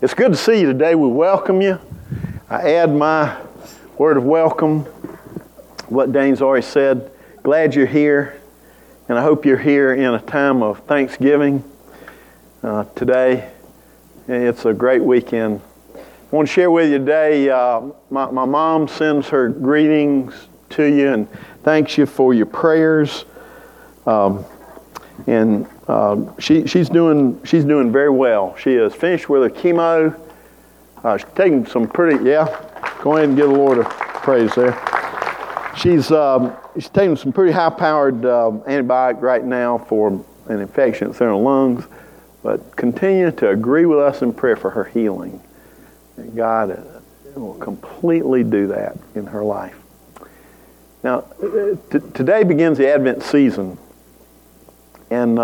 It's good to see you today. We welcome you. I add my word of welcome, what Dane's already said. Glad you're here, and I hope you're here in a time of Thanksgiving today. It's a great weekend. I want to share with you today, my mom sends her greetings to you and thanks you for your prayers. She's doing very well. She is finished with her chemo. She's taking some pretty, go ahead and give the Lord a praise there. She's taking some pretty high-powered antibiotic right now for an infection that's in her lungs, but continue to agree with us in prayer for her healing. And God will completely do that in her life. Now, today begins the Advent season, and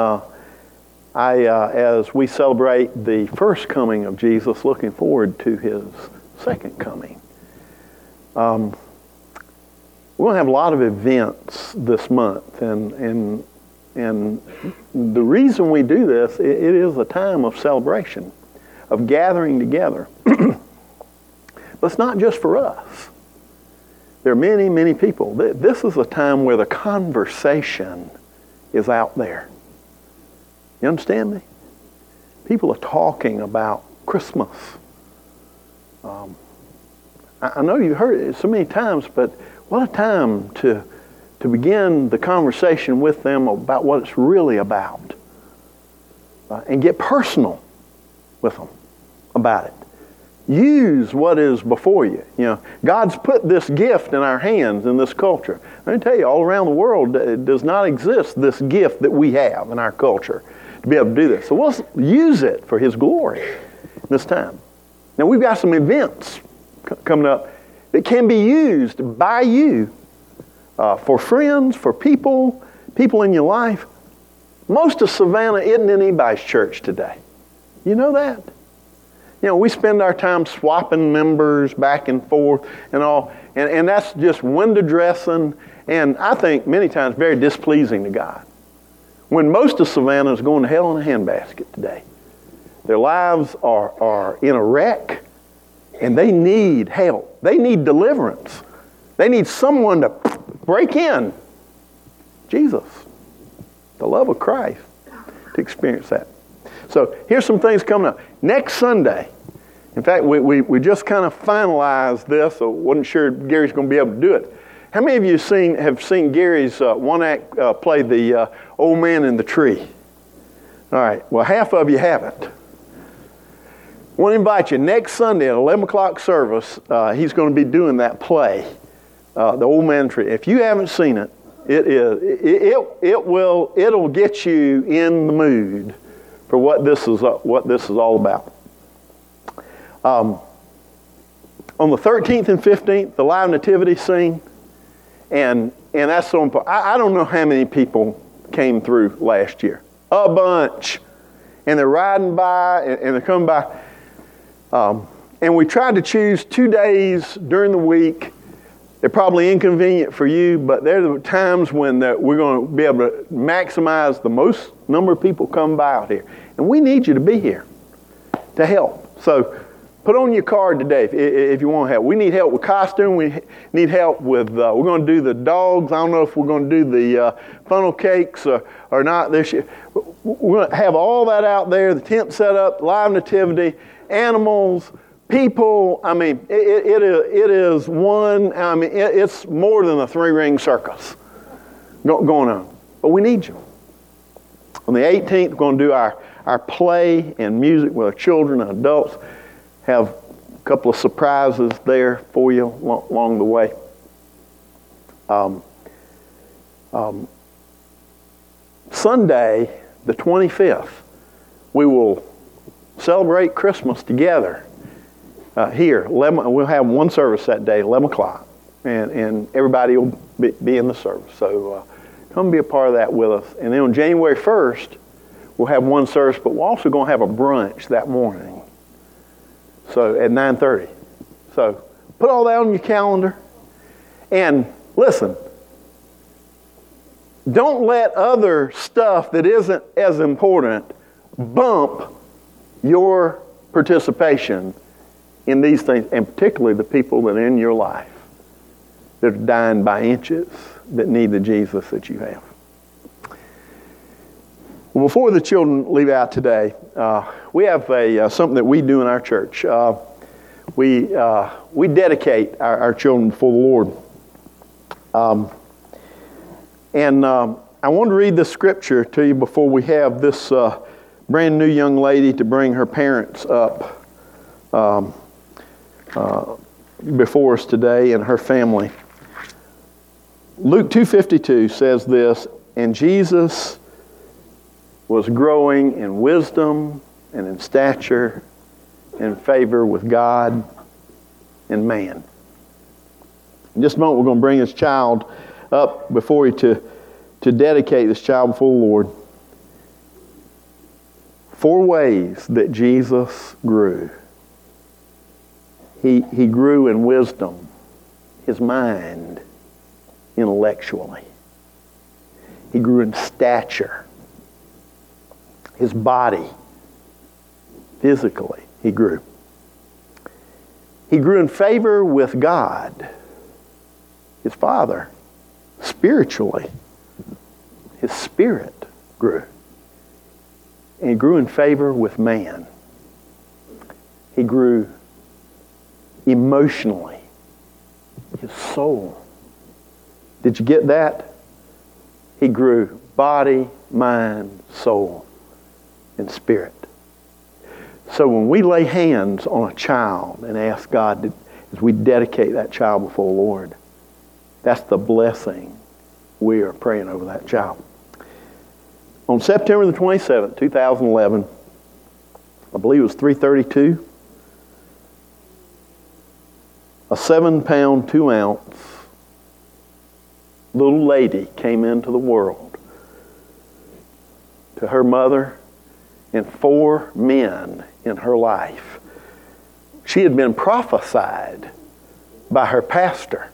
as we celebrate the first coming of Jesus, looking forward to His second coming. We're going to have a lot of events this month, and the reason we do this, it is a time of celebration, of gathering together. But it's not just for us. There are many, many people. This is a time where the conversation is out there. You understand me? People are talking about Christmas. I know you've heard it so many times, but what a time to begin the conversation with them about what it's really about. And get personal with them about it. Use what is before you. You know, God's put this gift in our hands in this culture. Let me tell you, all around the world, it does not exist, this gift that we have in our culture to be able to do this. So we'll use it for His glory this time. Now, we've got some events coming up that can be used by you for friends, for people in your life. Most of Savannah isn't in anybody's church today. You know that? You know, we spend our time swapping members back and forth and all, and that's just window dressing, and I think many times very displeasing to God. When most of Savannah is going to hell in a handbasket today. Their lives are in a wreck, and they need help. They need deliverance. They need someone to break in. Jesus, the love of Christ, to experience that. So here's some things coming up. Next Sunday, in fact, we just kind of finalized this. I wasn't sure Gary's going to be able to do it. How many of you have seen Gary's one-act play, The Old Man and the Tree? All right, well, half of you haven't. I want to invite you next Sunday at 11 o'clock service. He's going to be doing that play, The Old Man and the Tree. If you haven't seen it, it'll get you in the mood for what this is all about. On the 13th and 15th, the live nativity scene, and that's so important. I don't know how many people came through last year. A bunch. And they're riding by, and they're coming by. And we tried to choose 2 days during the week. They're probably inconvenient for you, but they're the times when we're going to be able to maximize the most number of people come by out here. And we need you to be here to help. So put on your card today if you want help. We need help with costume. We need help with, we're going to do the dogs. I don't know if we're going to do the funnel cakes or not this year. We're going to have all that out there, the tent set up, live nativity, animals, people. I mean, it is one, I mean, it's more than a three-ring circus going on. But we need you. On the 18th, we're going to do our play and music with our children and adults. Have a couple of surprises there for you along the way. Sunday, the 25th, we will celebrate Christmas together here. We'll have one service that day, 11 o'clock, and everybody will be in the service. So come be a part of that with us. And then on January 1st, we'll have one service, but we're also going to have a brunch that morning. So at 9:30. So put all that on your calendar. And listen, don't let other stuff that isn't as important bump your participation in these things, and particularly the people that are in your life that are dying by inches, that need the Jesus that you have. Well, before the children leave out today, we have something that we do in our church. We dedicate our children before the Lord. I want to read the scripture to you before we have this brand new young lady to bring her parents up before us today and her family. Luke 2:52 says this, and Jesus was growing in wisdom and in stature and favor with God and man. In just a moment, we're going to bring this child up before you to dedicate this child before the Lord. 4 ways that Jesus grew. He grew in wisdom, his mind, intellectually. He grew in stature, his body, physically, he grew. He grew in favor with God, his Father, spiritually. His spirit grew. And he grew in favor with man. He grew emotionally. His soul. Did you get that? He grew body, mind, soul, and spirit. So when we lay hands on a child and ask God, as we dedicate that child before the Lord, that's the blessing we are praying over that child. On September the 27th, 2011, I believe it was 3:32, a 7-pound, 2-ounce little lady came into the world to her mother and 4 men in her life. She had been prophesied by her pastor.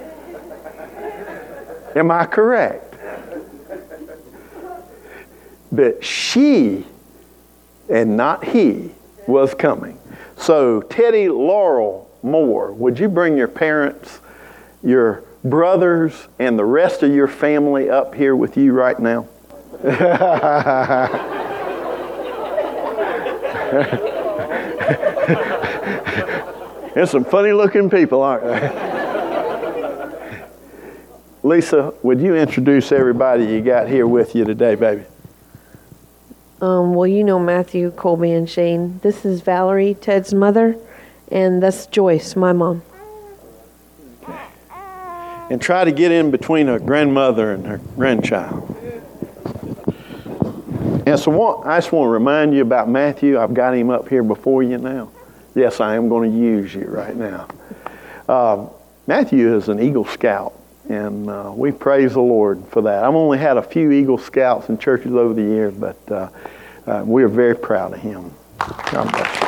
Am I correct? That she and not he was coming. So Teddy Laurel Moore, would you bring your parents, your brothers, and the rest of your family up here with you right now? There's some funny looking people, aren't there? Lisa, would you introduce everybody you got here with you today, baby? Well, you know Matthew, Colby, and Shane. This is Valerie, Ted's mother, and that's Joyce, my mom. And try to get in between her grandmother and her grandchild. And so I just want to remind you about Matthew. I've got him up here before you now. Yes, I am going to use you right now. Matthew is an Eagle Scout, and we praise the Lord for that. I've only had a few Eagle Scouts in churches over the years, but we are very proud of him. God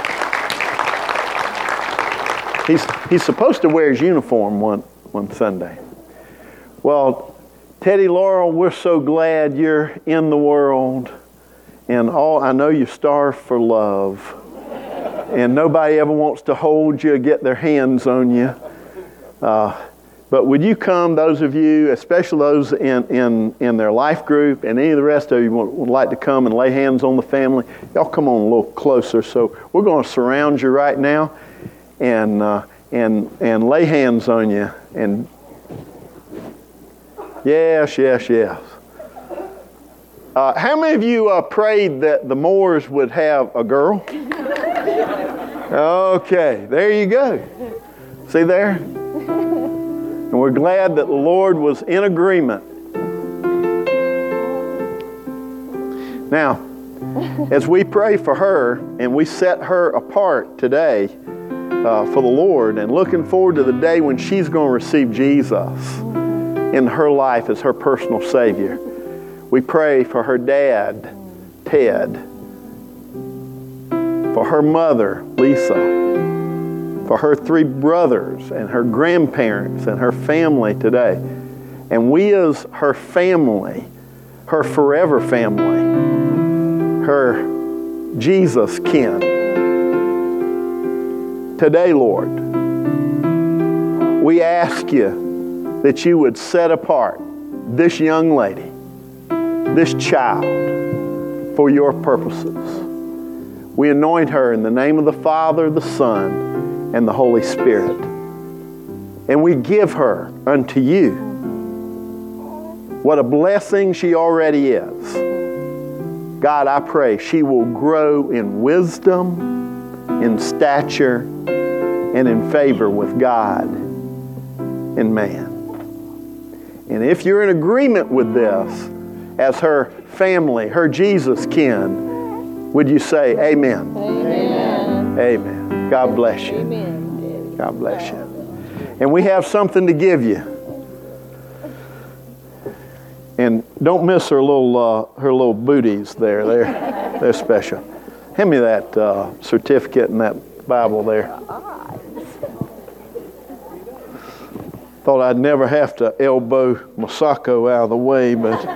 bless you. He's supposed to wear his uniform one Sunday. Well, Teddy Laurel, we're so glad you're in the world, and I know you starve for love, and nobody ever wants to hold you, get their hands on you. But would you come, those of you, especially those in their life group, and any of the rest of you would like to come and lay hands on the family, y'all come on a little closer. So we're going to surround you right now and lay hands on you. And yes. How many of you prayed that the Moores would have a girl? Okay, there you go. See there? And we're glad that the Lord was in agreement. Now, as we pray for her and we set her apart today for the Lord and looking forward to the day when she's going to receive Jesus in her life as her personal Savior, we pray for her dad, Ted, for her mother, Lisa, for her 3 brothers and her grandparents and her family today. And we as her family, her forever family, her Jesus kin, today, Lord, we ask you that you would set apart this young lady, this child, for your purposes. We anoint her in the name of the Father, the Son, and the Holy Spirit. And we give her unto you. What a blessing she already is. God, I pray she will grow in wisdom, in stature, and in favor with God and man. And if you're in agreement with this, as her family, her Jesus kin, would you say amen? Amen. Amen. God bless you. Amen. God bless you. And we have something to give you. And don't miss her little booties there. They're special. Hand me that certificate and that Bible there. Thought I'd never have to elbow Masako out of the way, but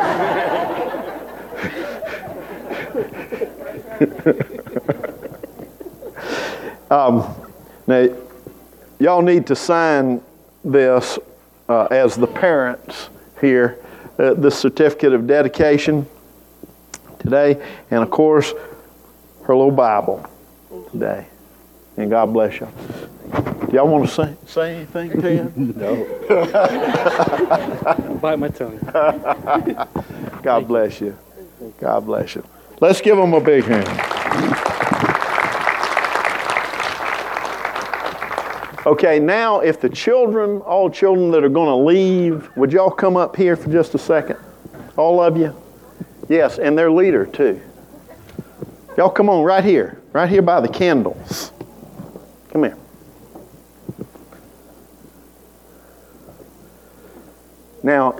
now y'all need to sign this as the parents here. This certificate of dedication today, and of course, her little Bible today. And God bless you. Do y'all want to say anything to you? No. Bite my tongue. God bless you. God bless you. Let's give them a big hand. Okay, now if the children, all children that are going to leave, would y'all come up here for just a second? All of you? Yes, and their leader too. Y'all come on right here by the candles. Come here. Now,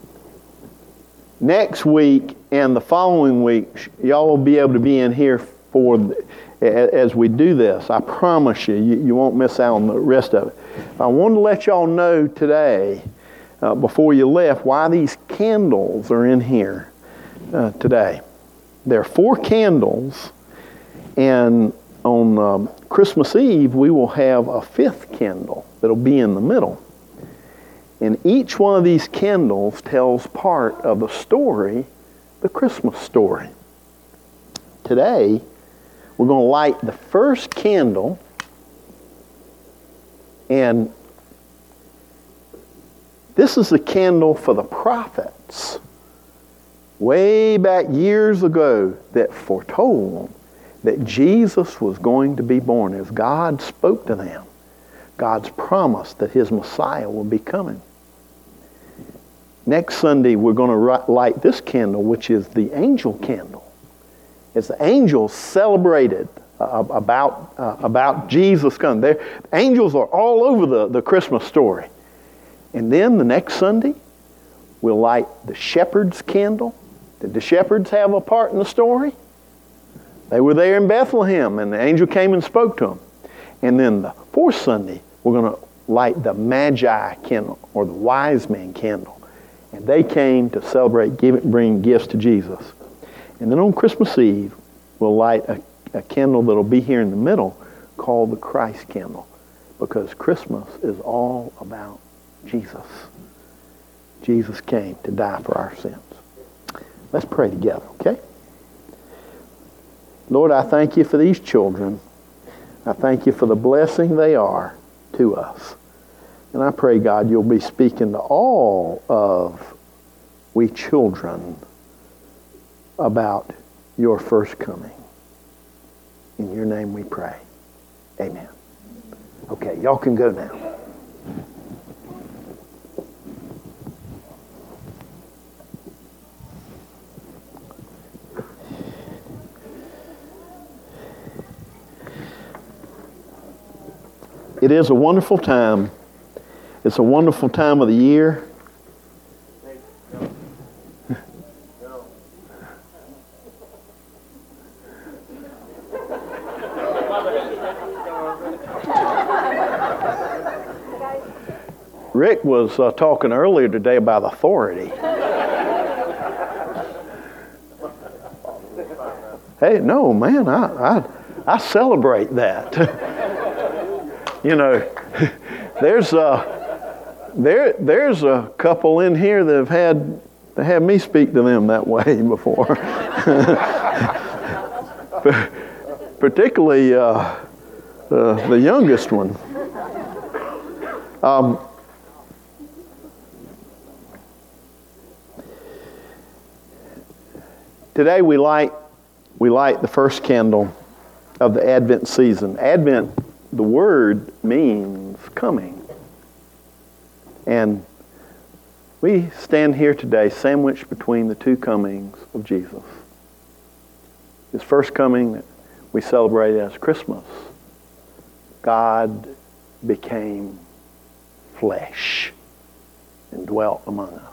next week and the following week, y'all will be able to be in here as we do this. I promise you, you won't miss out on the rest of it. I wanted to let y'all know today, before you left, why these candles are in here today. There are 4 candles, and on Christmas Eve, we will have a 5th candle that'll be in the middle. And each one of these candles tells part of the story, the Christmas story. Today, we're going to light the first candle, and this is the candle for the prophets way back years ago that foretold that Jesus was going to be born. As God spoke to them, God's promise that his Messiah will be coming. Next Sunday, we're going to light this candle, which is the angel candle. As the angels celebrated about Jesus coming. Angels are all over the Christmas story. And then the next Sunday, we'll light the shepherd's candle. Did the shepherds have a part in the story? They were there in Bethlehem, and the angel came and spoke to them. And then the 4th Sunday, we're going to light the Magi candle, or the wise man candle. And they came to celebrate, bring gifts to Jesus. And then on Christmas Eve, we'll light a candle that'll be here in the middle called the Christ candle, because Christmas is all about Jesus. Jesus came to die for our sins. Let's pray together, okay? Lord, I thank you for these children. I thank you for the blessing they are to us. And I pray, God, you'll be speaking to all of we children about your first coming. In your name we pray. Amen. Okay, y'all can go now. It is a wonderful time. It's a wonderful time of the year. Rick was talking earlier today about authority. Hey, no, man, I celebrate that. You know, there's a couple in here that have had me speak to them that way before. Particularly the youngest one. Today we light the first candle of the Advent season. Advent, the word means coming. And we stand here today sandwiched between the two comings of Jesus. His first coming that we celebrate as Christmas. God became flesh and dwelt among us.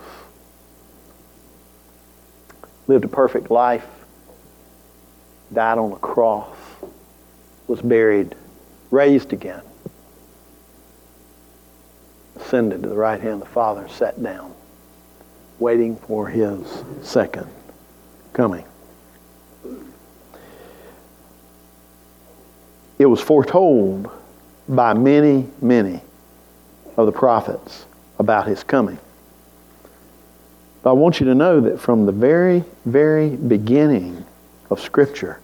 Lived a perfect life, died on a cross, was buried, raised again, ascended to the right hand of the Father, and sat down, waiting for His second coming. It was foretold by many, many of the prophets about His coming. But I want you to know that from the very, very beginning of Scripture,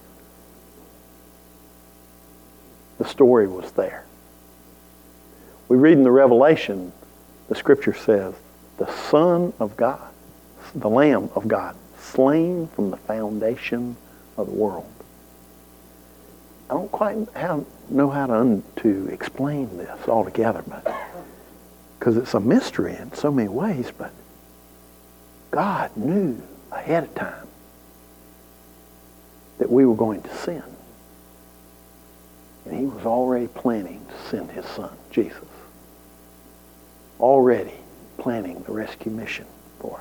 the story was there. We read in the Revelation, the Scripture says, the Son of God, the Lamb of God, slain from the foundation of the world. I don't quite know how to explain this altogether, because it's a mystery in so many ways, but God knew ahead of time that we were going to sin. And He was already planning to send His Son, Jesus. Already planning the rescue mission for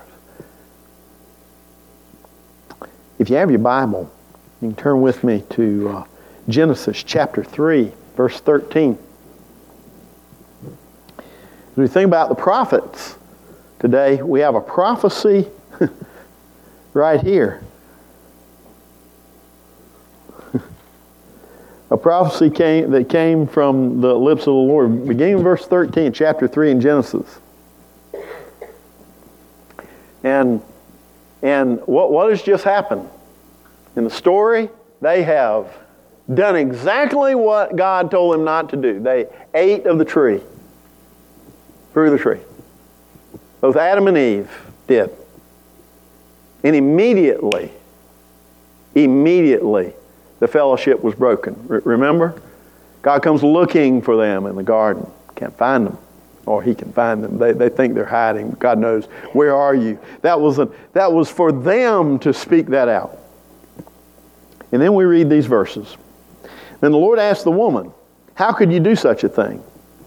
us. If you have your Bible, you can turn with me to Genesis chapter 3, verse 13. As we think about the prophets today, we have a prophecy right here. A prophecy that came from the lips of the Lord. Beginning in verse 13, chapter 3 in Genesis. And what has just happened? In the story, they have done exactly what God told them not to do. They ate of the tree. Fruit of the tree. Both Adam and Eve did. And immediately, the fellowship was broken. Remember? God comes looking for them in the garden. Can't find them. Or He can find them. They think they're hiding. God knows, where are you? That was for them to speak that out. And then we read these verses. Then the Lord asked the woman, how could you do such a thing?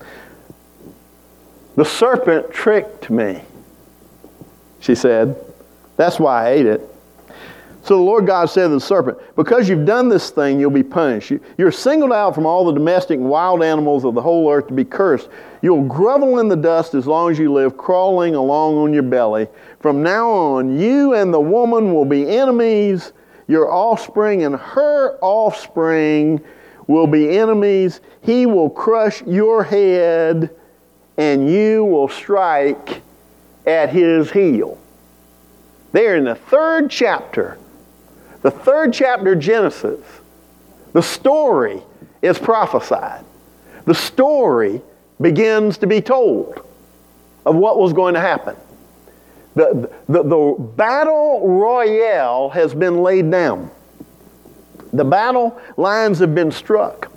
The serpent tricked me, she said. That's why I ate it. So the Lord God said to the serpent, because you've done this thing, you'll be punished. You're singled out from all the domestic and wild animals of the whole earth to be cursed. You'll grovel in the dust as long as you live, crawling along on your belly. From now on, you and the woman will be enemies. Your offspring and her offspring will be enemies. He will crush your head, and you will strike at his heel. There in the third chapter of Genesis, the story is prophesied. The story begins to be told of what was going to happen. The battle royale has been laid down. The battle lines have been struck.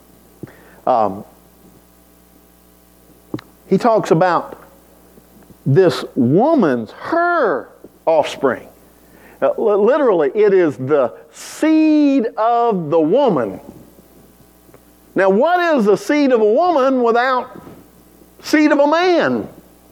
He talks about this woman's, her offspring. Literally, it is the seed of the woman. Now, what is the seed of a woman without seed of a man?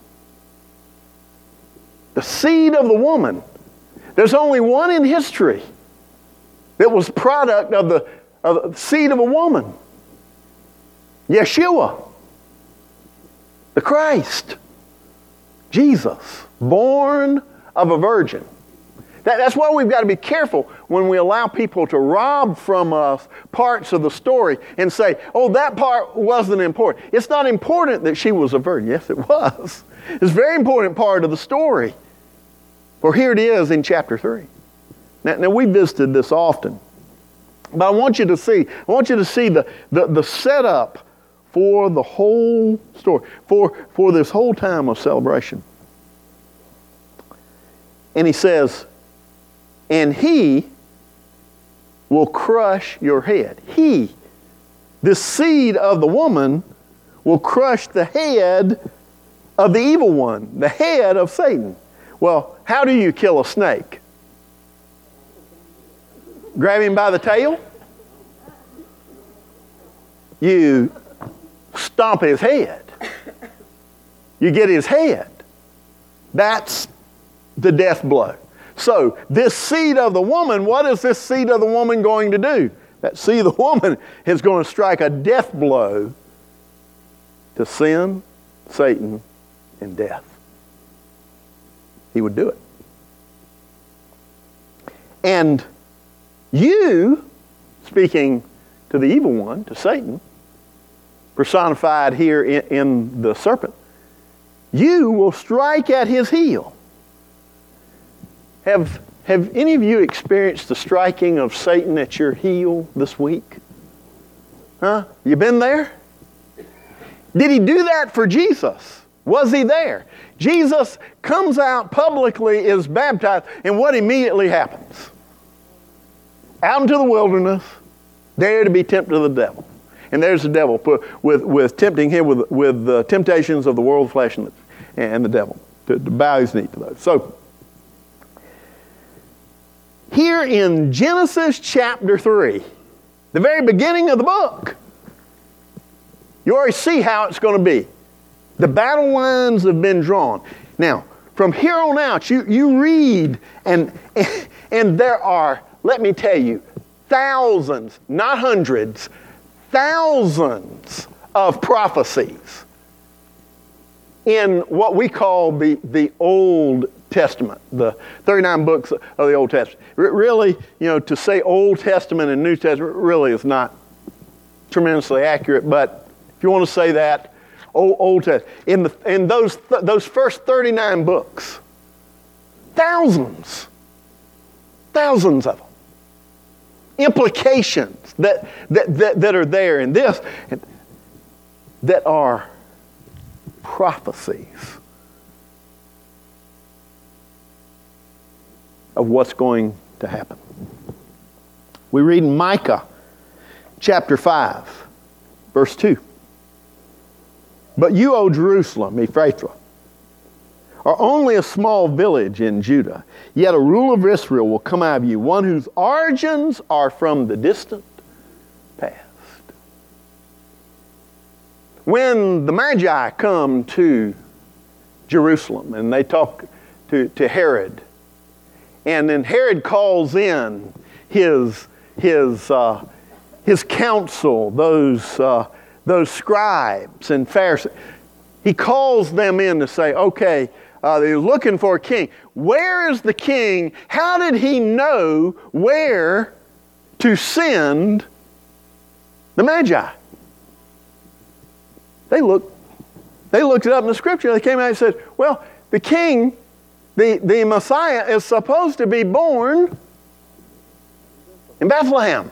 The seed of the woman. There's only one in history that was product of the seed of a woman. Yeshua. The Christ. Jesus. Born of a virgin. That's why we've got to be careful when we allow people to rob from us parts of the story and say, oh, that part wasn't important. It's not important that she was a virgin. Yes, it was. It's a very important part of the story. For here it is in chapter 3. Now we visited this often. But I want you to see the setup for the whole story, for this whole time of celebration. And he says, and he will crush your head. He, the seed of the woman, will crush the head of the evil one, the head of Satan. Well, how do you kill a snake? Grab him by the tail? You stomp his head. You get his head. That's the death blow. So, this seed of the woman, what is this seed of the woman going to do? That seed of the woman is going to strike a death blow to sin, Satan, and death. He would do it. And you, speaking to the evil one, to Satan, personified here in the serpent, you will strike at his heel. Have any of you experienced the striking of Satan at your heel this week? Huh? You been there? Did he do that for Jesus? Was he there? Jesus comes out publicly, is baptized, and what immediately happens? Out into the wilderness, there to be tempted of the devil. And there's the devil with tempting him with the temptations of the world, flesh, and the devil. To bow his knee to those. So, here in Genesis chapter 3, the very beginning of the book, you already see how it's going to be. The battle lines have been drawn. Now, from here on out, you read, and there are, let me tell you, thousands, not hundreds, thousands of prophecies in what we call the Old Testament, the 39 books of the Old Testament. Really, to say Old Testament and New Testament really is not tremendously accurate, but if you want to say that, Old Testament. In those first 39 books, thousands of them. Implications that are there in this that are prophecies of what's going to happen. We read in Micah chapter 5, verse 2. But you, O Jerusalem, Ephrathah, are only a small village in Judah, yet a ruler of Israel will come out of you, one whose origins are from the distant past. When the Magi come to Jerusalem and they talk to Herod, and then Herod calls in his council, those scribes and Pharisees. He calls them in to say, okay, they're looking for a king. Where is the king? How did he know where to send the Magi? They looked it up in the scripture. They came out and said, well, the king, the Messiah is supposed to be born in Bethlehem.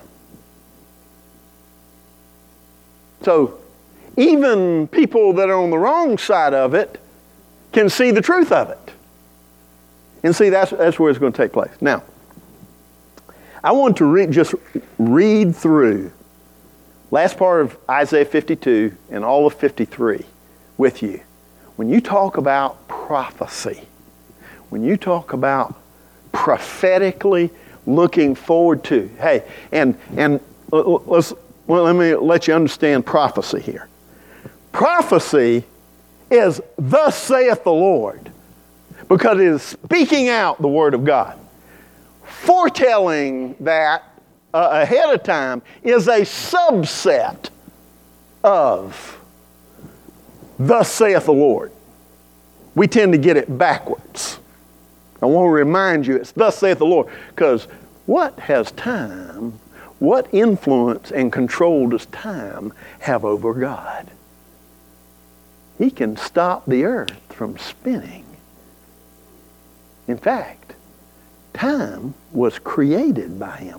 So even people that are on the wrong side of it can see the truth of it. And see, that's where it's going to take place. Now, I want to just read through last part of Isaiah 52 and all of 53 with you. When you talk about prophecy, when you talk about prophetically looking forward to, hey, and let me let you understand prophecy here. Prophecy is thus saith the Lord, because it is speaking out the word of God. Foretelling that ahead of time is a subset of thus saith the Lord. We tend to get it backwards. I want to remind you, it's thus saith the Lord. Because what has time, what influence and control does time have over God? He can stop the earth from spinning. In fact, time was created by Him.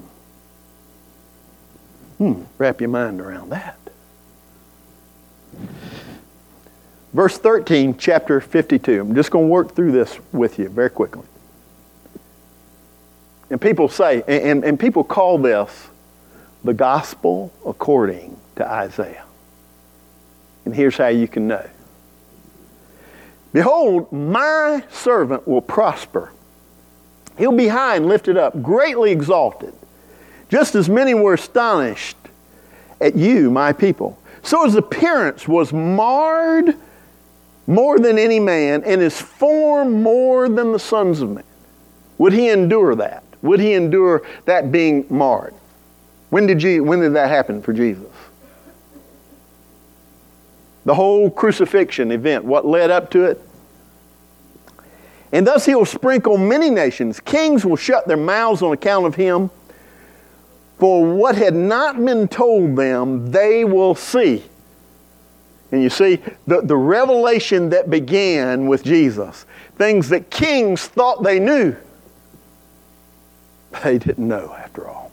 Wrap your mind around that. Verse 13, chapter 52. I'm just going to work through this with you very quickly. And people say, and people call this the gospel according to Isaiah. And here's how you can know. Behold, my servant will prosper. He'll be high and lifted up, greatly exalted. Just as many were astonished at you, my people. So his appearance was marred more than any man, and his form more than the sons of men. Would he endure that? Would he endure that being marred? When did that happen for Jesus? The whole crucifixion event, what led up to it? And thus he will sprinkle many nations. Kings will shut their mouths on account of him. For what had not been told them, they will see. And you see, the revelation that began with Jesus, things that kings thought they knew, they didn't know after all.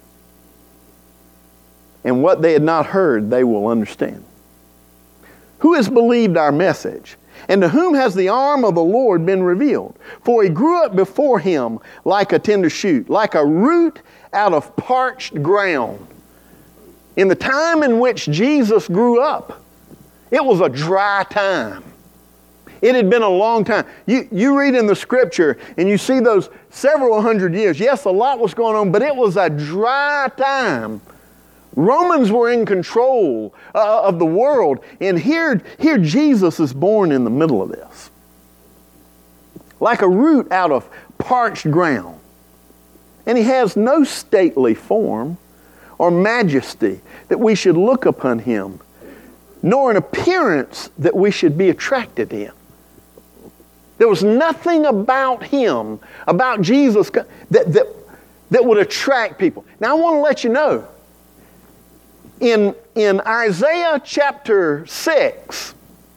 And what they had not heard, they will understand. Who has believed our message? And to whom has the arm of the Lord been revealed? For he grew up before him like a tender shoot, like a root out of parched ground. In the time in which Jesus grew up, it was a dry time. It had been a long time. You read in the scripture and you see those several hundred years. Yes, a lot was going on, but it was a dry time. Romans were in control of the world. And here Jesus is born in the middle of this. Like a root out of parched ground. And he has no stately form or majesty that we should look upon him, nor an appearance that we should be attracted to him. There was nothing about him, about Jesus, that would attract people. Now I want to let you know, in Isaiah chapter 6,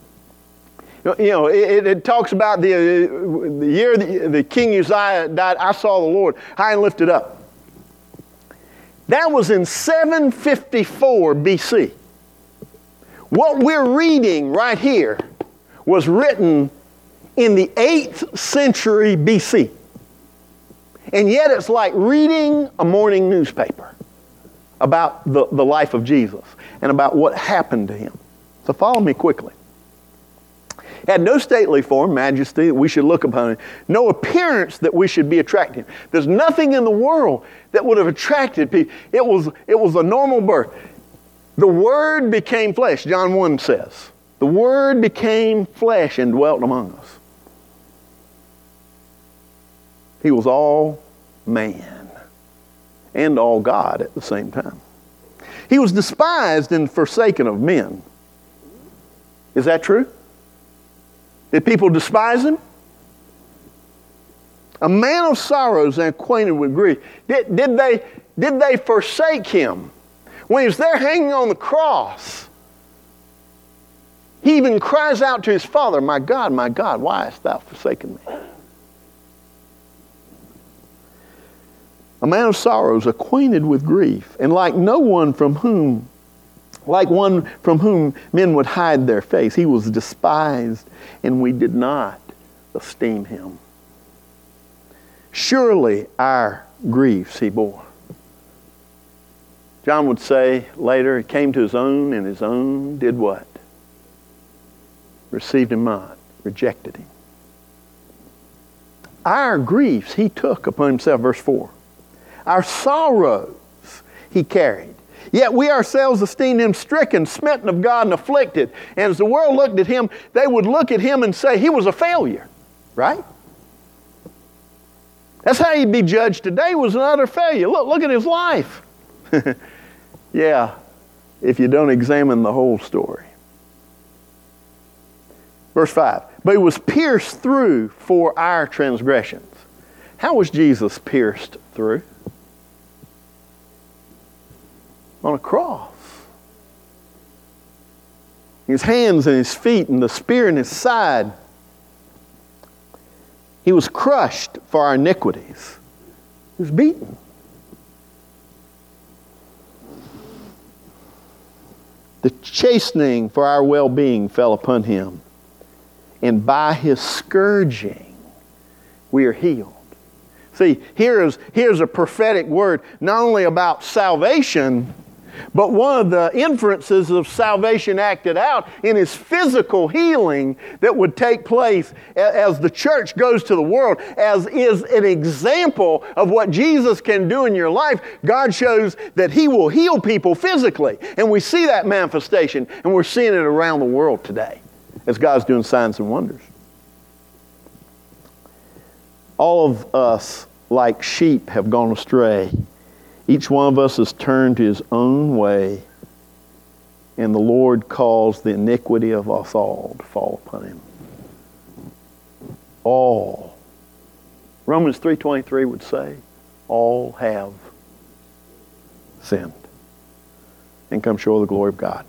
it talks about the year the King Uzziah died, I saw the Lord high and lifted up. That was in 754 BC. What we're reading right here was written in the 8th century BC. And yet it's like reading a morning newspaper about the life of Jesus and about what happened to him. So follow me quickly. He had no stately form, majesty that we should look upon him, no appearance that we should be attracted. There's nothing in the world that would have attracted people. It was a normal birth. The Word became flesh, John 1 says. The Word became flesh and dwelt among us. He was all man and all God at the same time. He was despised and forsaken of men. Is that true? Did people despise him? A man of sorrows and acquainted with grief. Did they forsake him? When he was there hanging on the cross, he even cries out to his Father, my God, why hast thou forsaken me? A man of sorrows, acquainted with grief, and like one from whom men would hide their face. He was despised, and we did not esteem him. Surely our griefs he bore. John would say later, he came to his own, and his own did what? Received him not, rejected him. Our griefs he took upon himself, verse 4. Our sorrows he carried. Yet we ourselves esteemed him stricken, smitten of God, and afflicted. And as the world looked at him, they would look at him and say he was a failure. Right? That's how he'd be judged today, was an utter failure. Look at his life. Yeah, if you don't examine the whole story. Verse 5. But he was pierced through for our transgressions. How was Jesus pierced through? On a cross. His hands and his feet and the spear in his side. He was crushed for our iniquities. He was beaten. The chastening for our well-being fell upon him. And by his scourging, we are healed. See, here's a prophetic word, not only about salvation, but one of the inferences of salvation acted out in his physical healing that would take place as the church goes to the world, as is an example of what Jesus can do in your life. God shows that he will heal people physically. And we see that manifestation, and we're seeing it around the world today as God's doing signs and wonders. All of us, like sheep, have gone astray. Each one of us has turned to his own way, and the Lord caused the iniquity of us all to fall upon him. All. Romans 3:23 would say, all have sinned and come short of the glory of God.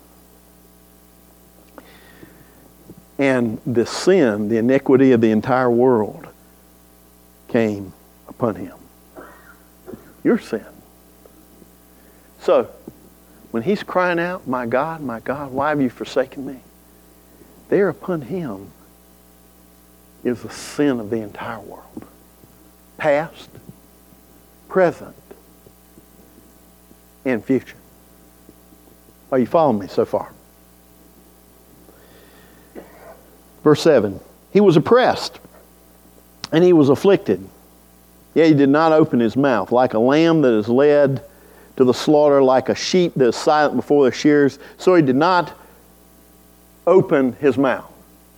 And the sin, the iniquity of the entire world, came upon him. Your sin. So, when he's crying out, my God, why have you forsaken me? There upon him is the sin of the entire world. Past, present, and future. Are you following me so far? Verse 7, he was oppressed and he was afflicted. Yet he did not open his mouth. Like a lamb that is led to the slaughter, like a sheep that is silent before the shearers, so he did not open his mouth.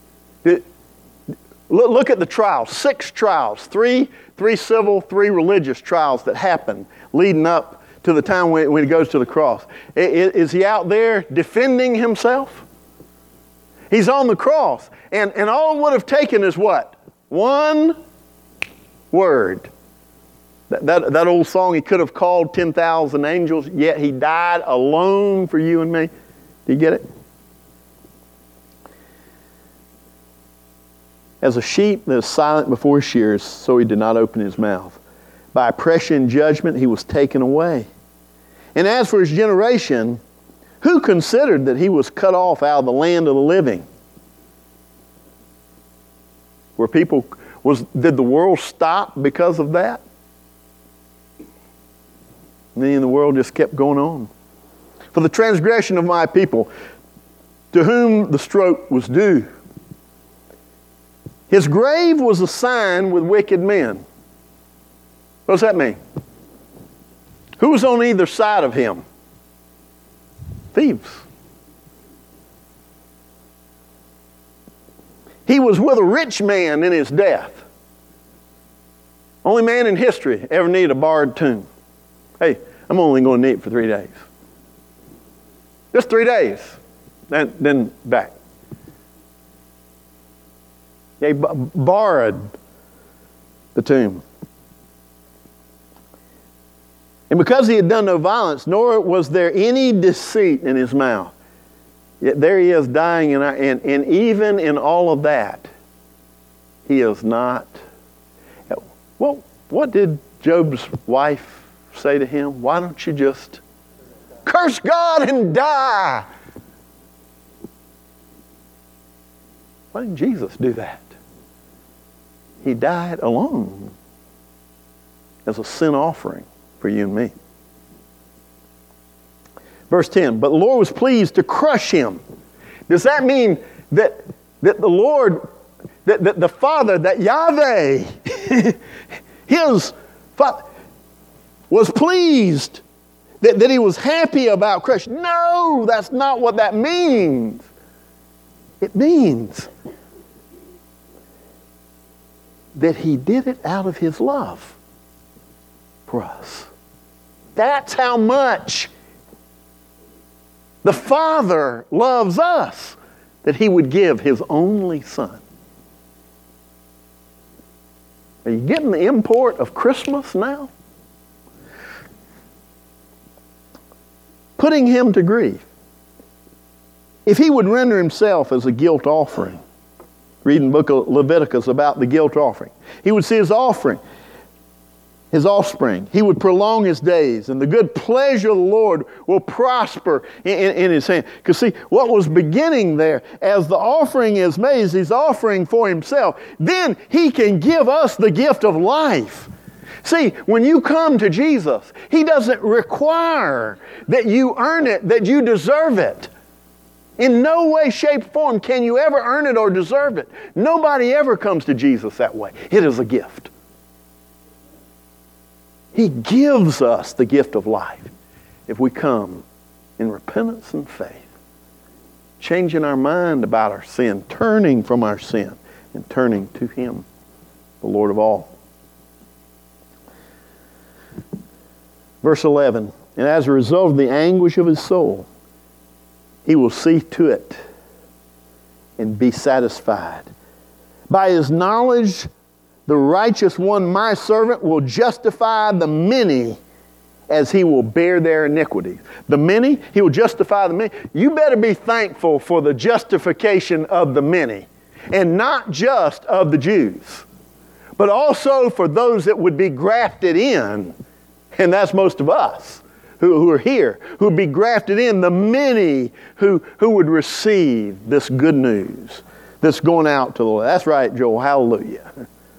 Look at the trials. 6 trials. 3 civil, 3 religious trials that happened leading up to the time when he goes to the cross. Is he out there defending himself? He's on the cross. And all it would have taken is what? One word. That old song, he could have called 10,000 angels, yet he died alone for you and me. Do you get it? As a sheep that is silent before his shears, so he did not open his mouth. By oppression and judgment he was taken away. And as for his generation, who considered that he was cut off out of the land of the living? Did the world stop because of that? And then the world just kept going on. For the transgression of my people, to whom the stroke was due. His grave was assigned with wicked men. What does that mean? Who was on either side of him? Thieves. He was with a rich man in his death. Only man in history ever needed a borrowed tomb. Hey, I'm only going to need it for 3 days. Just 3 days. Then back. They borrowed the tomb. And because he had done no violence, nor was there any deceit in his mouth, yet there he is dying, and even in all of that, he is not. Well, what did Job's wife say to him? Why don't you just curse God and die? Why didn't Jesus do that? He died alone as a sin offering for you and me. Verse 10, but the Lord was pleased to crush him. Does that mean that the Lord, that the Father, that Yahweh, his Father, was pleased, that he was happy about crushing? No, that's not what that means. It means that he did it out of his love for us. That's how much the Father loves us, that he would give his only Son. Are you getting the import of Christmas now? Putting him to grief. If he would render himself as a guilt offering, reading the book of Leviticus about the guilt offering, he would see his offering, his offspring. He would prolong his days, and the good pleasure of the Lord will prosper in his hand. Because see, what was beginning there, as the offering is made, he's offering for himself, then he can give us the gift of life. See, when you come to Jesus, he doesn't require that you earn it, that you deserve it. In no way, shape, form can you ever earn it or deserve it. Nobody ever comes to Jesus that way. It is a gift. He gives us the gift of life if we come in repentance and faith, changing our mind about our sin, turning from our sin, and turning to him, the Lord of all. Verse 11, and as a result of the anguish of his soul, he will see to it and be satisfied. By his knowledge, the righteous one, my servant, will justify the many as he will bear their iniquities. The many, he will justify the many. You better be thankful for the justification of the many, and not just of the Jews, but also for those that would be grafted in, and that's most of us who are here, who would be grafted in, the many who would receive this good news that's going out to the Lord. That's right, Joel. Hallelujah.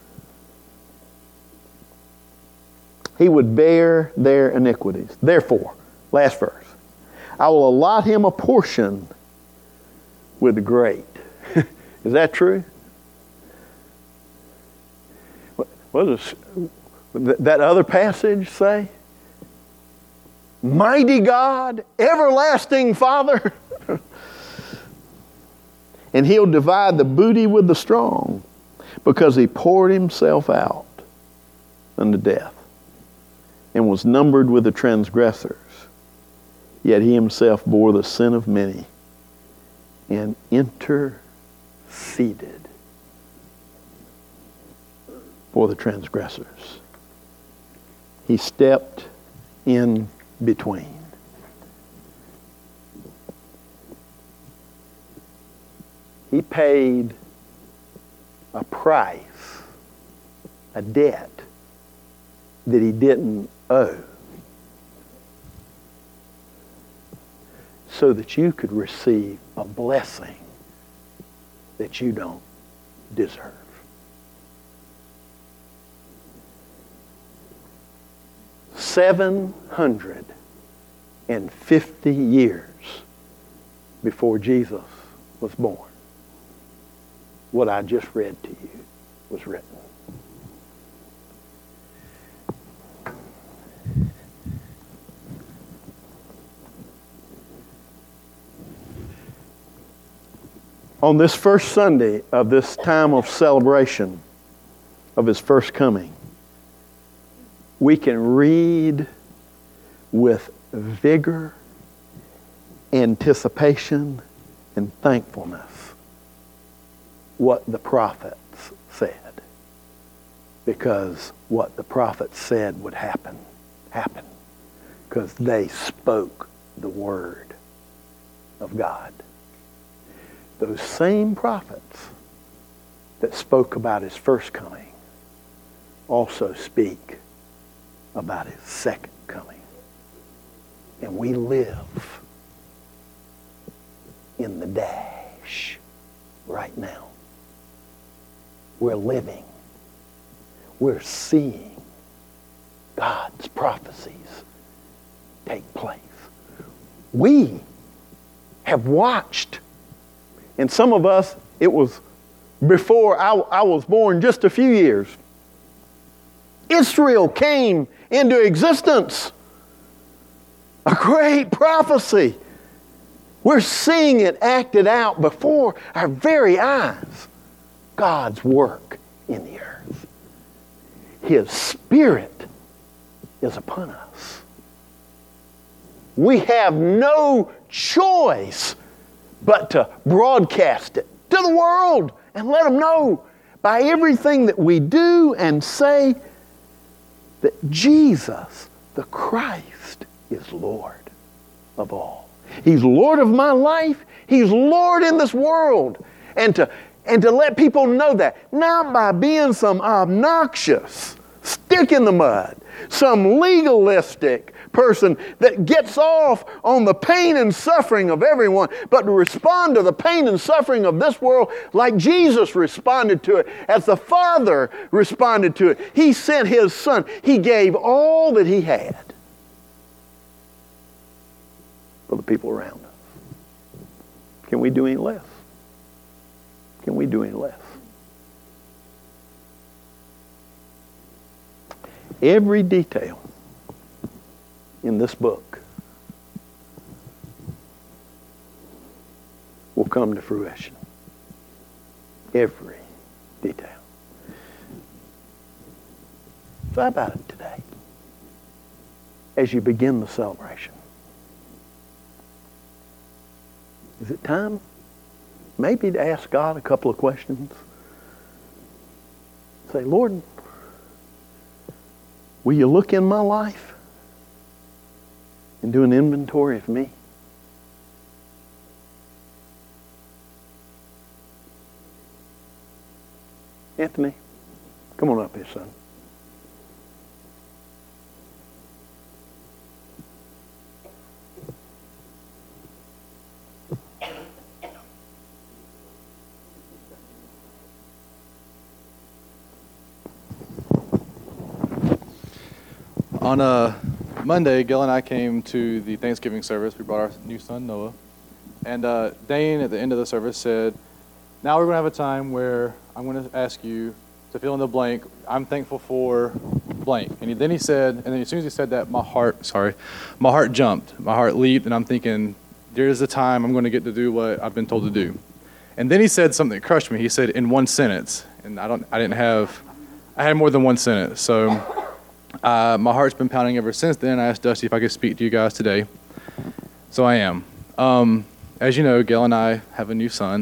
He would bear their iniquities. Therefore, last verse, I will allot him a portion with the great. Is that true? What does that other passage say? Mighty God, everlasting Father. And he'll divide the booty with the strong, because he poured himself out unto death and was numbered with the transgressors. Yet he himself bore the sin of many and interceded for the transgressors. He stepped in between. He paid a price, a debt that he didn't owe, so that you could receive a blessing that you don't deserve. $750 years before Jesus was born, what I just read to you was written. On this first Sunday of this time of celebration of his first coming, we can read with vigor, anticipation, and thankfulness what the prophets said. Because what the prophets said would happen, happened. Because they spoke the word of God. Those same prophets that spoke about his first coming also speak about his second coming. And we live in the dash right now. We're living. We're seeing God's prophecies take place. We have watched, and some of us, it was before I was born, just a few years. Israel came into existence. A great prophecy. We're seeing it acted out before our very eyes. God's work in the earth. His Spirit is upon us. We have no choice but to broadcast it to the world and let them know by everything that we do and say, that Jesus, the Christ, is Lord of all. He's Lord of my life. He's Lord in this world. And to let people know that, not by being some obnoxious stick in the mud, some legalistic person that gets off on the pain and suffering of everyone, but to respond to the pain and suffering of this world like Jesus responded to it, as the Father responded to it. He sent His Son. He gave all that He had for the people around us. Can we do any less? Can we do any less? Every detail in this book will come to fruition. Every detail. So how about it today? As you begin the celebration. Is it time maybe to ask God a couple of questions? Say, Lord, will you look in my life and do an inventory of me? Anthony, come on up here, son. On Monday, Gil and I came to the Thanksgiving service. We brought our new son, Noah. And Dane, at the end of the service, said, now we're going to have a time where I'm going to ask you to fill in the blank. I'm thankful for blank. And then he said, and then as soon as he said that, my heart jumped. My heart leaped, and I'm thinking, there's the time I'm going to get to do what I've been told to do. And then he said something that crushed me. He said, in one sentence. And I had more than one sentence. So my heart's been pounding ever since then. I asked Dusty if I could speak to you guys today. So I am. As you know, Gail and I have a new son.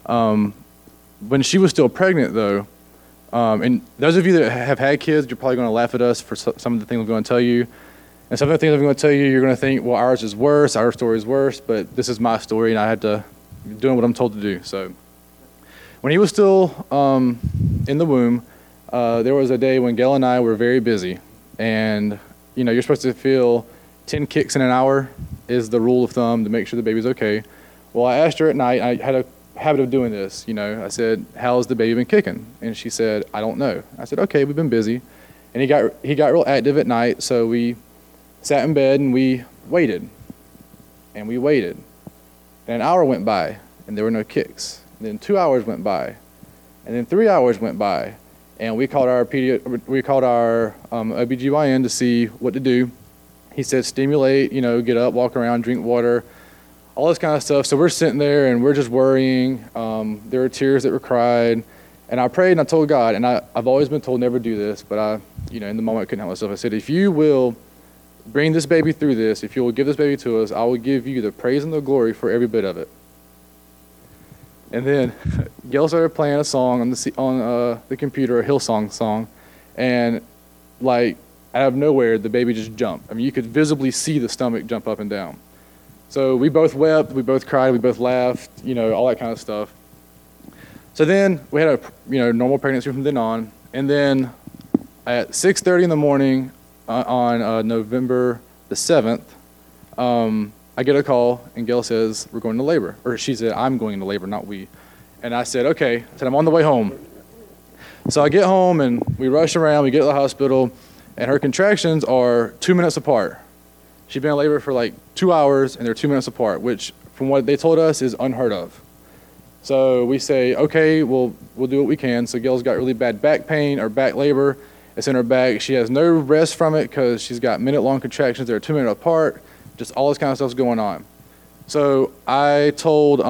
When she was still pregnant, though, and those of you that have had kids, you're probably going to laugh at us for some of the things I'm going to tell you. And some of the things I'm going to tell you, you're going to think, well, ours is worse, our story is worse, but this is my story, and I had to doing what I'm told to do. So when he was still in the womb, there was a day when Gail and I were very busy. And, you know, you're supposed to feel 10 kicks in an hour is the rule of thumb to make sure the baby's okay. Well, I asked her at night, I had a habit of doing this, you know. I said, how's the baby been kicking? And she said, I don't know. I said, okay, we've been busy. And he got real active at night, so we sat in bed and we waited. And we waited. And an hour went by, and there were no kicks. And then 2 hours went by. And then 3 hours went by. And we called our OBGYN to see what to do. He said stimulate, you know, get up, walk around, drink water, all this kind of stuff. So we're sitting there and we're just worrying. There were tears that were cried. And I prayed and I told God, and I've always been told never do this, but in the moment I couldn't help myself. I said, if you will bring this baby through this, if you will give this baby to us, I will give you the praise and the glory for every bit of it. And then Gail started playing a song on the computer, a Hillsong song, and like out of nowhere, the baby just jumped. I mean, you could visibly see the stomach jump up and down. So we both wept, we both cried, we both laughed, all that kind of stuff. So then we had a normal pregnancy from then on, and then at 6:30 in the morning on November the 7th, I get a call, and Gail says, we're going to labor. Or she said, I'm going into labor, not we. And I said, okay. I said, I'm on the way home. So I get home, and we rush around. We get to the hospital, and her contractions are 2 minutes apart. She'd been in labor for like 2 hours, and they're 2 minutes apart, which, from what they told us, is unheard of. So we say, okay, we'll do what we can. So Gail's got really bad back pain or back labor. It's in her back. She has no rest from it because she's got minute-long contractions. They're 2 minutes apart. Just all this kind of stuff's going on. So I told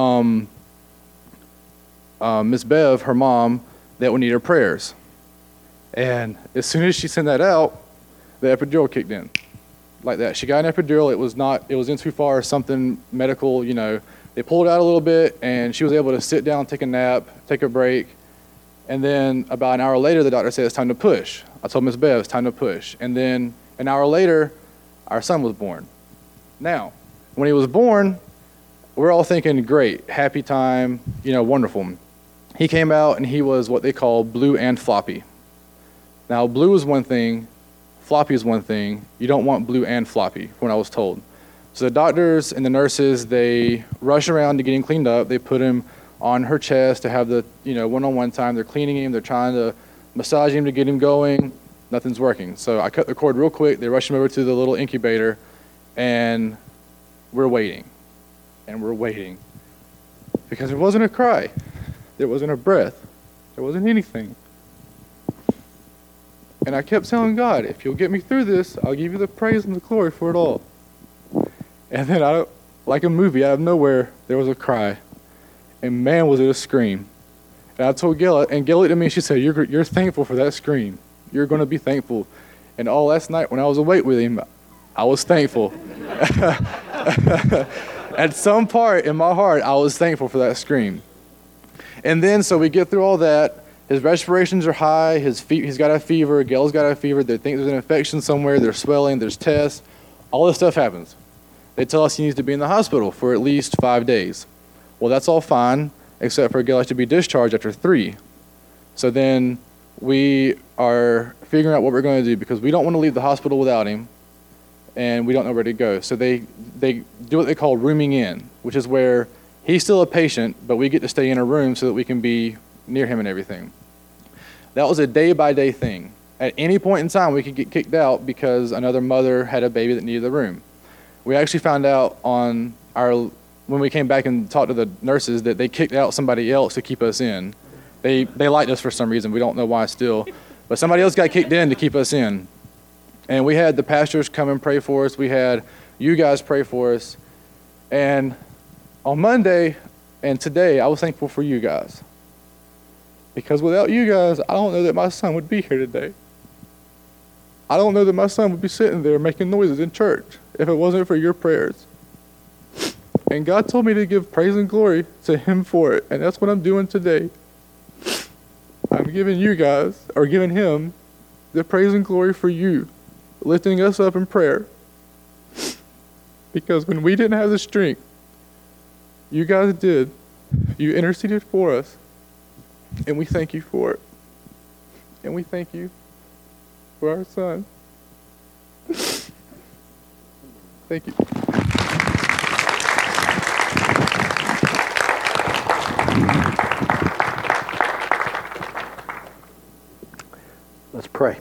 Miss Bev, her mom, that we need her prayers. And as soon as she sent that out, the epidural kicked in. Like that. She got an epidural. It was in too far, something medical, They pulled it out a little bit, and she was able to sit down, take a nap, take a break. And then about an hour later, the doctor said it's time to push. I told Miss Bev it's time to push. And then an hour later, our son was born. Now, when he was born, we're all thinking, great, happy time, wonderful. He came out and he was what they call blue and floppy. Now, blue is one thing, floppy is one thing. You don't want blue and floppy, from what I was told. So the doctors and the nurses, they rush around to get him cleaned up. They put him on her chest to have the, one-on-one time. They're cleaning him. They're trying to massage him to get him going. Nothing's working. So I cut the cord real quick. They rush him over to the little incubator, and we're waiting. And we're waiting. Because there wasn't a cry. There wasn't a breath. There wasn't anything. And I kept telling God, if you'll get me through this, I'll give you the praise and the glory for it all. And then, like a movie, out of nowhere, there was a cry. And man, was it a scream. And I told Gail, and Gail looked at me and she said, you're thankful for that scream. You're going to be thankful. And all last night when I was awake with him, I was thankful. At some part in my heart, I was thankful for that scream. And then, so we get through all that. His respirations are high. He's got a fever. Gail's got a fever. They think there's an infection somewhere. There's swelling. There's tests. All this stuff happens. They tell us he needs to be in the hospital for at least 5 days. Well, that's all fine, except for Gail has to be discharged after 3. So then we are figuring out what we're going to do because we don't want to leave the hospital without him, and we don't know where to go. So they do what they call rooming in, which is where he's still a patient, but we get to stay in a room so that we can be near him and everything. That was a day-by-day thing. At any point in time, we could get kicked out because another mother had a baby that needed the room. We actually found out when we came back and talked to the nurses that they kicked out somebody else to keep us in. They liked us for some reason. We don't know why still. But somebody else got kicked in to keep us in. And we had the pastors come and pray for us. We had you guys pray for us. And on Monday and today, I was thankful for you guys. Because without you guys, I don't know that my son would be here today. I don't know that my son would be sitting there making noises in church if it wasn't for your prayers. And God told me to give praise and glory to him for it. And that's what I'm doing today. I'm giving you guys, or giving him, the praise and glory for you, lifting us up in prayer. Because when we didn't have the strength, you guys did. You interceded for us. And we thank you for it. And we thank you for our son. Thank you. Let's pray.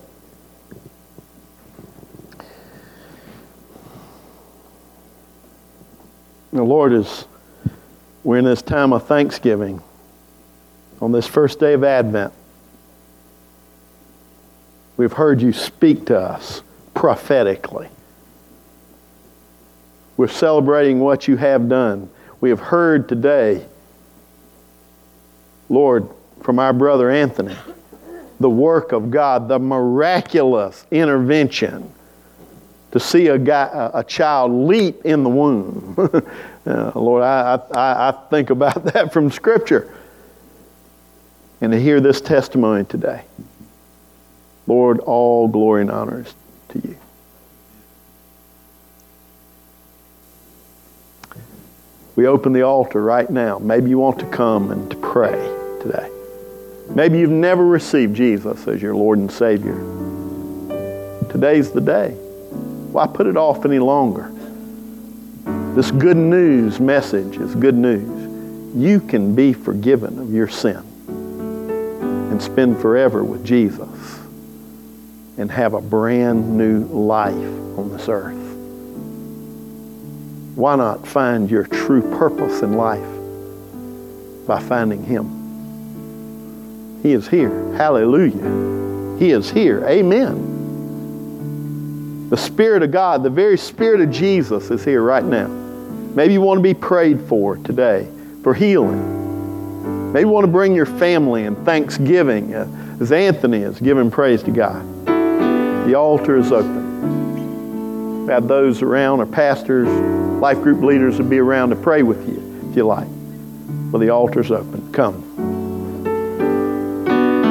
The Lord, as we're in this time of Thanksgiving, on this first day of Advent, we've heard you speak to us prophetically. We're celebrating what you have done. We have heard today, Lord, from our brother Anthony, the work of God, the miraculous intervention to see a child leap in the womb. Lord, I think about that from Scripture. And to hear this testimony today. Lord, all glory and honor is to you. We open the altar right now. Maybe you want to come and to pray today. Maybe you've never received Jesus as your Lord and Savior. Today's the day. Why put it off any longer? This good news message is good news. You can be forgiven of your sin and spend forever with Jesus and have a brand new life on this earth. Why not find your true purpose in life by finding Him? He is here. Hallelujah. He is here. Amen. The Spirit of God, the very Spirit of Jesus is here right now. Maybe you want to be prayed for today for healing. Maybe you want to bring your family in thanksgiving as Anthony is giving praise to God. The altar is open. We have those around, or pastors, life group leaders will be around to pray with you if you like. Well, the altar's open. Come.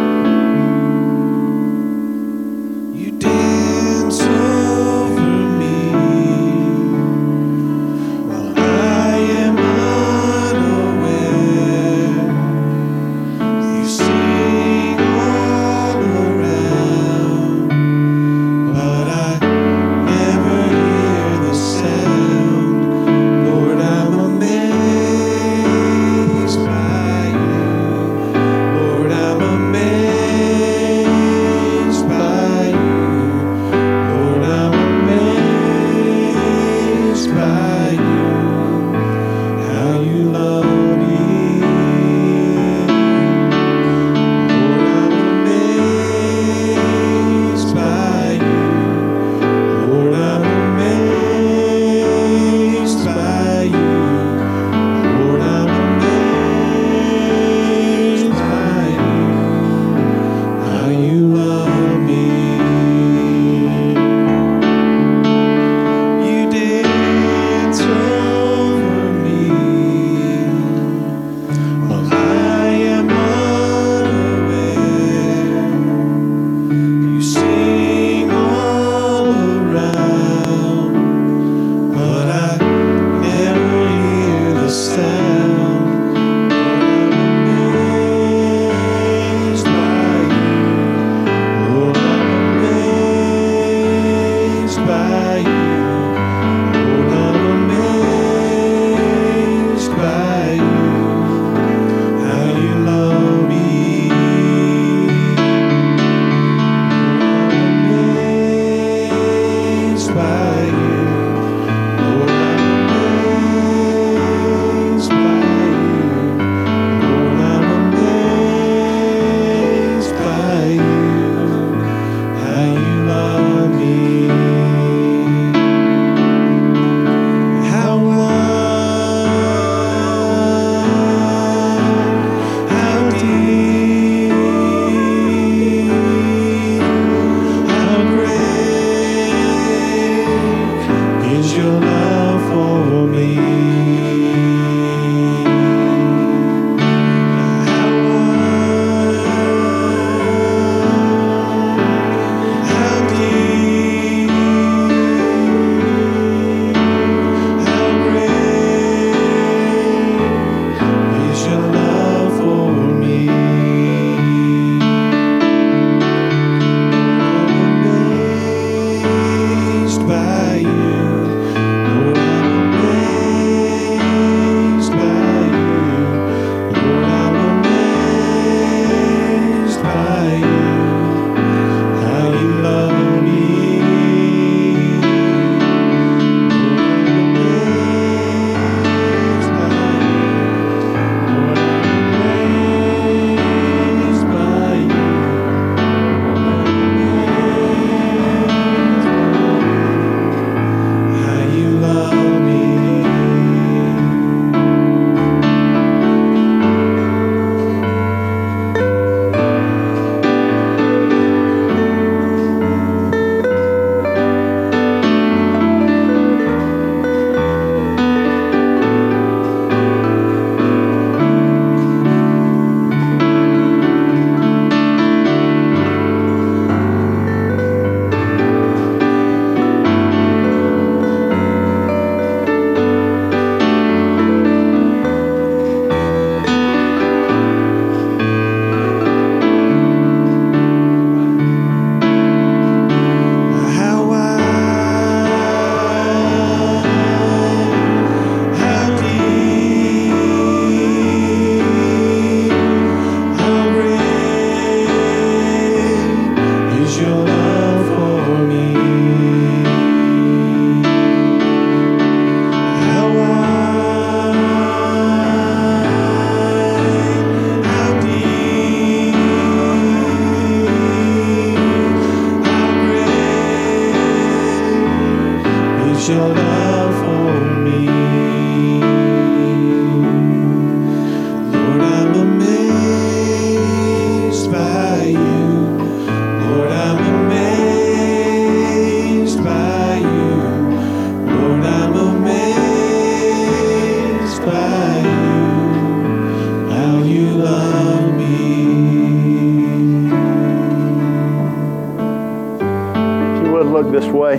this way.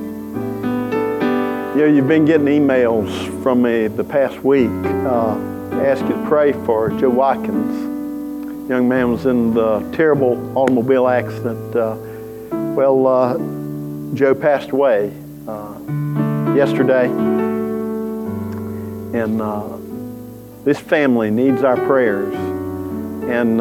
You've been getting emails from me the past week. I asked you to pray for Joe Watkins. Young man was in the terrible automobile accident. Joe passed away yesterday, and this family needs our prayers. And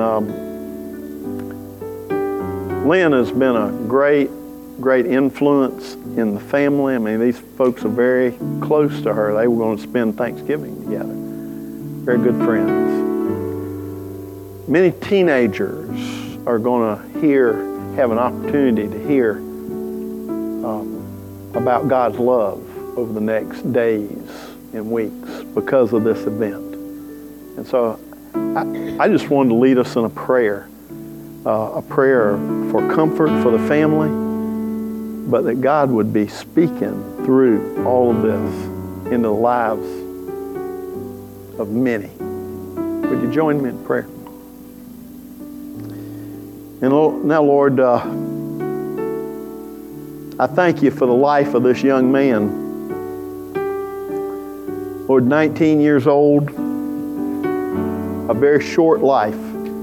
Lynn has been a great influence in the family. I mean, these folks are very close to her. They were going to spend Thanksgiving together. Very good friends. Many teenagers are going to have an opportunity to hear about God's love over the next days and weeks because of this event. And so I just wanted to lead us in a prayer for comfort for the family, but that God would be speaking through all of this into the lives of many. Would you join me in prayer? And now, Lord, I thank you for the life of this young man. Lord, 19 years old, a very short life.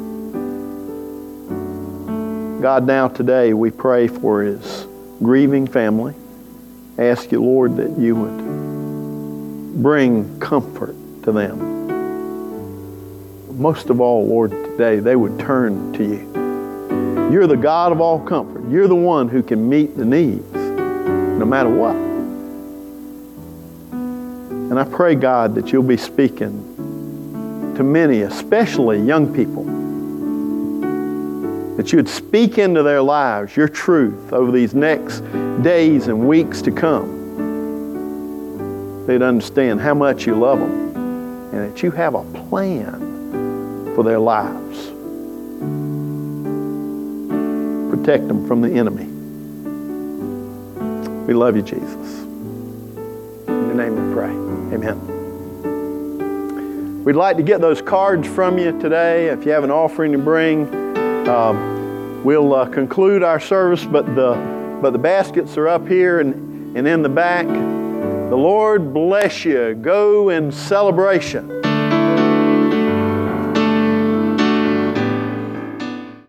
God, now today we pray for his grieving family. I ask you, Lord, that you would bring comfort to them. Most of all, Lord, today they would turn to you. You're the God of all comfort. You're the one who can meet the needs no matter what. And I pray, God, that you'll be speaking to many, especially young people, that you would speak into their lives your truth over these next days and weeks to come. They'd understand how much you love them and that you have a plan for their lives. Protect them from the enemy. We love you, Jesus. In your name we pray. Amen. We'd like to get those cards from you today. If you have an offering to bring, we'll conclude our service, but the baskets are up here and in the back. The Lord bless you. Go in celebration.